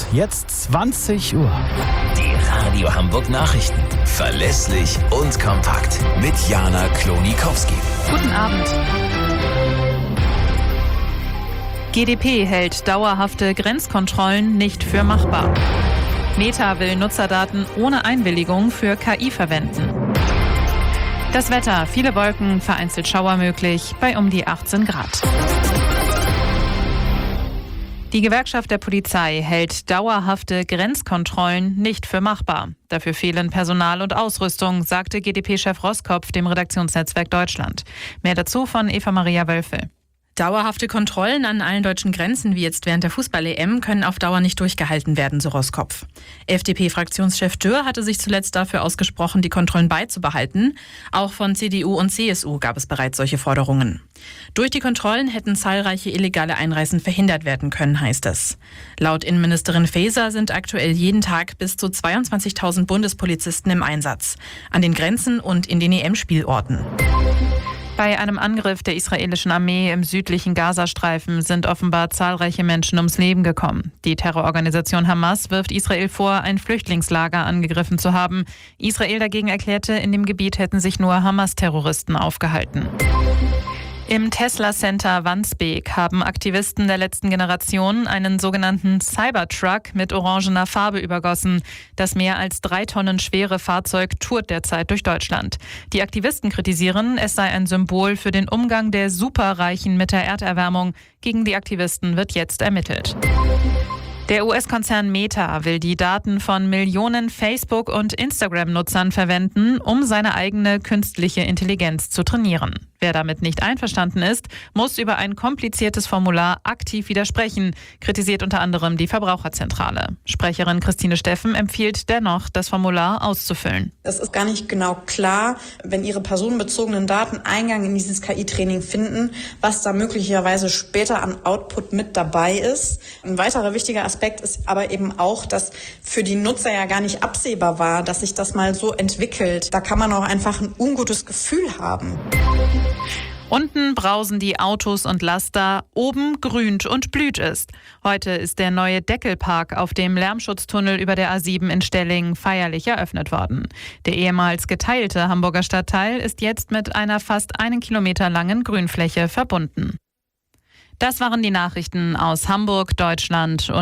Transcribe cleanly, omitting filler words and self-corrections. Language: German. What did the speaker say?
jetzt 20 Uhr. Die Radio Hamburg Nachrichten. Verlässlich und kompakt. Mit Jana Klonikowski. Guten Abend. GdP hält dauerhafte Grenzkontrollen nicht für machbar. Meta will Nutzerdaten ohne Einwilligung für KI verwenden. Das Wetter, viele Wolken, vereinzelt Schauer möglich, bei um die 18 Grad. Die Gewerkschaft der Polizei hält dauerhafte Grenzkontrollen nicht für machbar. Dafür fehlen Personal und Ausrüstung, sagte GdP-Chef Roskopf dem Redaktionsnetzwerk Deutschland. Mehr dazu von Eva-Maria Wölfel. Dauerhafte Kontrollen an allen deutschen Grenzen, wie jetzt während der Fußball-EM, können auf Dauer nicht durchgehalten werden, so Roskopf. FDP-Fraktionschef Dürr hatte sich zuletzt dafür ausgesprochen, die Kontrollen beizubehalten. Auch von CDU und CSU gab es bereits solche Forderungen. Durch die Kontrollen hätten zahlreiche illegale Einreisen verhindert werden können, heißt es. Laut Innenministerin Faeser sind aktuell jeden Tag bis zu 22.000 Bundespolizisten im Einsatz. An den Grenzen und in den EM-Spielorten. Bei einem Angriff der israelischen Armee im südlichen Gazastreifen sind offenbar zahlreiche Menschen ums Leben gekommen. Die Terrororganisation Hamas wirft Israel vor, ein Flüchtlingslager angegriffen zu haben. Israel dagegen erklärte, in dem Gebiet hätten sich nur Hamas-Terroristen aufgehalten. Im Tesla-Center Wandsbek haben Aktivisten der letzten Generation einen sogenannten Cybertruck mit orangener Farbe übergossen. Das mehr als 3 Tonnen schwere Fahrzeug tourt derzeit durch Deutschland. Die Aktivisten kritisieren, es sei ein Symbol für den Umgang der Superreichen mit der Erderwärmung. Gegen die Aktivisten wird jetzt ermittelt. Der US-Konzern Meta will die Daten von Millionen Facebook- und Instagram-Nutzern verwenden, um seine eigene künstliche Intelligenz zu trainieren. Wer damit nicht einverstanden ist, muss über ein kompliziertes Formular aktiv widersprechen, kritisiert unter anderem die Verbraucherzentrale. Sprecherin Christine Steffen empfiehlt dennoch, das Formular auszufüllen. Es ist gar nicht genau klar, wenn Ihre personenbezogenen Daten Eingang in dieses KI-Training finden, was da möglicherweise später an Output mit dabei ist. Ein weiterer wichtiger Aspekt ist aber eben auch, dass für die Nutzer ja gar nicht absehbar war, dass sich das mal so entwickelt. Da kann man auch einfach ein ungutes Gefühl haben. Unten brausen die Autos und Laster, oben grünt und blüht es. Heute ist der neue Deckelpark auf dem Lärmschutztunnel über der A7 in Stelling feierlich eröffnet worden. Der ehemals geteilte Hamburger Stadtteil ist jetzt mit einer fast 1 Kilometer langen Grünfläche verbunden. Das waren die Nachrichten aus Hamburg, Deutschland und